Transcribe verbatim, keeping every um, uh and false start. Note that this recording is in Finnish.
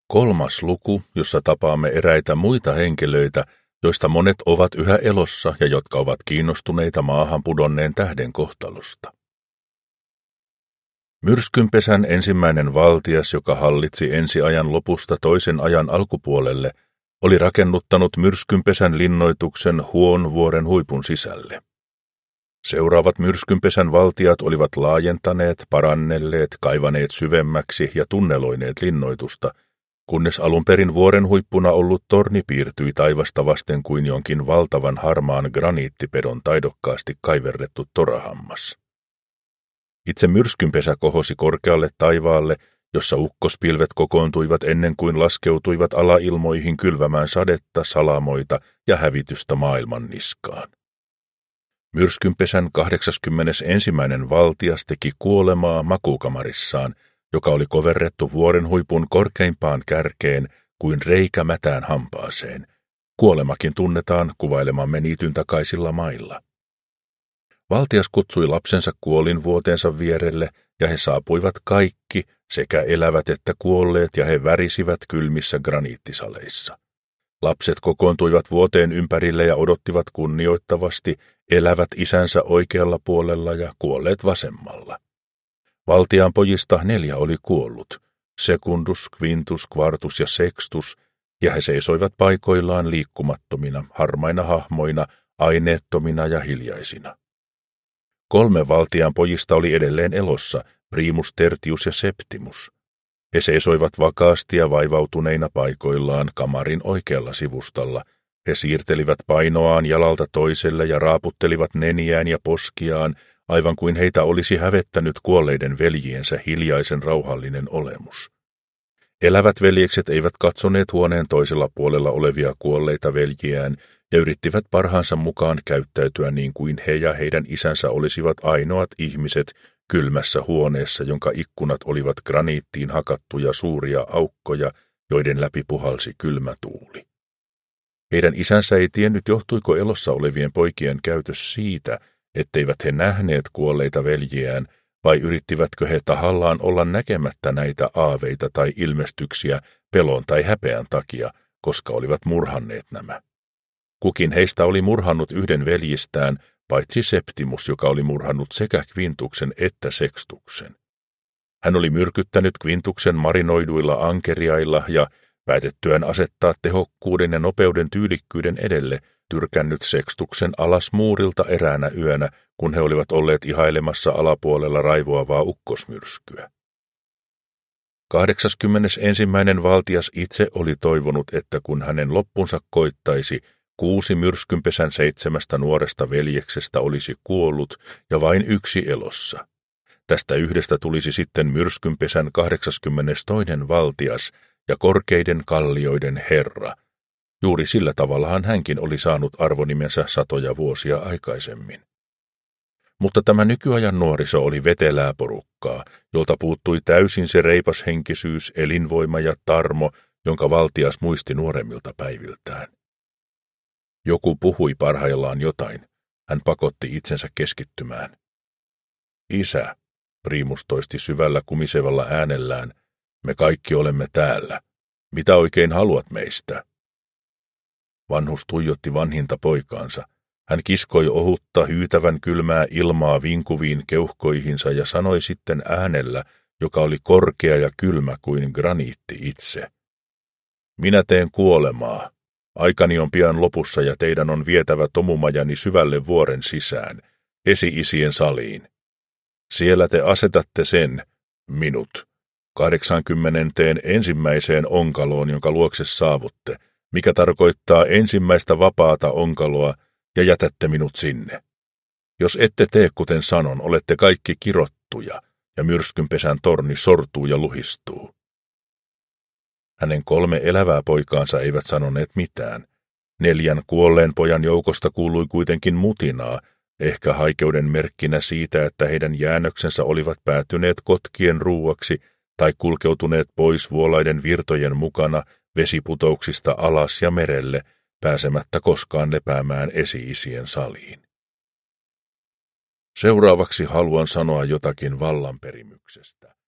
Kolmas luku, jossa tapaamme eräitä muita henkilöitä, joista monet ovat yhä elossa ja jotka ovat kiinnostuneita maahan pudonneen tähden kohtalosta. Myrskynpesän ensimmäinen valtias, joka hallitsi ensiajan lopusta toisen ajan alkupuolelle, oli rakennuttanut myrskynpesän linnoituksen Huon vuoren huipun sisälle. Seuraavat myrskynpesän valtiat olivat laajentaneet, parannelleet, kaivaneet syvemmäksi ja tunneloineet linnoitusta, kunnes alun perin vuoren huippuna ollut torni piirtyi taivasta vasten kuin jonkin valtavan harmaan graniittipedon taidokkaasti kaiverrettu torahammas. Itse myrskynpesä kohosi korkealle taivaalle, jossa ukkospilvet kokoontuivat ennen kuin laskeutuivat alailmoihin kylvämään sadetta, salamoita ja hävitystä maailman niskaan. Myrskynpesän kahdeksaskymmenesensimmäinen valtias teki kuolemaa makuukamarissaan, joka oli koverrettu vuoren huipun korkeimpaan kärkeen kuin reikä mätään hampaaseen. Kuolemakin tunnetaan kuvailemamme niityn takaisilla mailla. Valtias kutsui lapsensa kuolinvuoteensa vierelle, ja he saapuivat kaikki, sekä elävät että kuolleet, ja he värisivät kylmissä graniittisaleissa. Lapset kokoontuivat vuoteen ympärille ja odottivat kunnioittavasti, elävät isänsä oikealla puolella ja kuolleet vasemmalla. Valtiaan pojista neljä oli kuollut, Secundus, Quintus, Quartus ja Sextus, ja he seisoivat paikoillaan liikkumattomina, harmaina hahmoina, aineettomina ja hiljaisina. Kolme valtiaan pojista oli edelleen elossa, Primus, Tertius ja Septimus. He seisoivat vakaasti ja vaivautuneina paikoillaan kamarin oikealla sivustalla. He siirtelivät painoaan jalalta toiselle ja raaputtelivat neniään ja poskiaan, aivan kuin heitä olisi hävettänyt kuolleiden veljiensä hiljaisen rauhallinen olemus. Elävät veljekset eivät katsoneet huoneen toisella puolella olevia kuolleita veljiään ja yrittivät parhaansa mukaan käyttäytyä niin kuin he ja heidän isänsä olisivat ainoat ihmiset kylmässä huoneessa, jonka ikkunat olivat graniittiin hakattuja suuria aukkoja, joiden läpi puhalsi kylmä tuuli. Heidän isänsä ei tiennyt, johtuiko elossa olevien poikien käytös siitä, etteivät he nähneet kuolleita veljiään, vai yrittivätkö he tahallaan olla näkemättä näitä aaveita tai ilmestyksiä pelon tai häpeän takia, koska olivat murhanneet nämä. Kukin heistä oli murhannut yhden veljistään, paitsi Septimus, joka oli murhannut sekä Quintuksen että Sextuksen. Hän oli myrkyttänyt Quintuksen marinoiduilla ankeriailla ja päätettyään asettaa tehokkuuden ja nopeuden tyylikkyyden edelle, tyrkännyt Sextuksen alas muurilta eräänä yönä, kun he olivat olleet ihailemassa alapuolella raivoavaa ukkosmyrskyä. Kahdeksaskymmenesensimmäinen valtias itse oli toivonut, että kun hänen loppunsa koittaisi, kuusi myrskynpesän seitsemästä nuoresta veljeksestä olisi kuollut ja vain yksi elossa. Tästä yhdestä tulisi sitten myrskynpesän kahdeksaskymmenestoinen valtias ja korkeiden kallioiden herra. Juuri sillä tavallahan hänkin oli saanut arvonimensä satoja vuosia aikaisemmin. Mutta tämä nykyajan nuoriso oli vetelää porukkaa, jolta puuttui täysin se reipas henkisyys, elinvoima ja tarmo, jonka valtias muisti nuoremmilta päiviltään. Joku puhui parhaillaan jotain. Hän pakotti itsensä keskittymään. Isä, Primus toisti syvällä kumisevalla äänellään, me kaikki olemme täällä. Mitä oikein haluat meistä? Vanhus tuijotti vanhinta poikaansa. Hän kiskoi ohutta hyytävän kylmää ilmaa vinkuviin keuhkoihinsa ja sanoi sitten äänellä, joka oli korkea ja kylmä kuin graniitti itse. Minä teen kuolemaa. Aikani on pian lopussa ja teidän on vietävä tomumajani syvälle vuoren sisään, esi-isien saliin. Siellä te asetatte sen, minut, kahdeksankymmenenteen ensimmäiseen onkaloon, jonka luokse saavutte, mikä tarkoittaa ensimmäistä vapaata onkaloa, ja jätätte minut sinne. Jos ette tee kuten sanon, olette kaikki kirottuja, ja myrskynpesän torni sortuu ja luhistuu. Hänen kolme elävää poikaansa eivät sanoneet mitään. Neljän kuolleen pojan joukosta kuului kuitenkin mutinaa, ehkä haikeuden merkkinä siitä, että heidän jäännöksensä olivat päätyneet kotkien ruuaksi tai kulkeutuneet pois vuolaiden virtojen mukana vesiputouksista alas ja merelle, pääsemättä koskaan lepäämään esi-isien saliin. Seuraavaksi haluan sanoa jotakin vallanperimyksestä.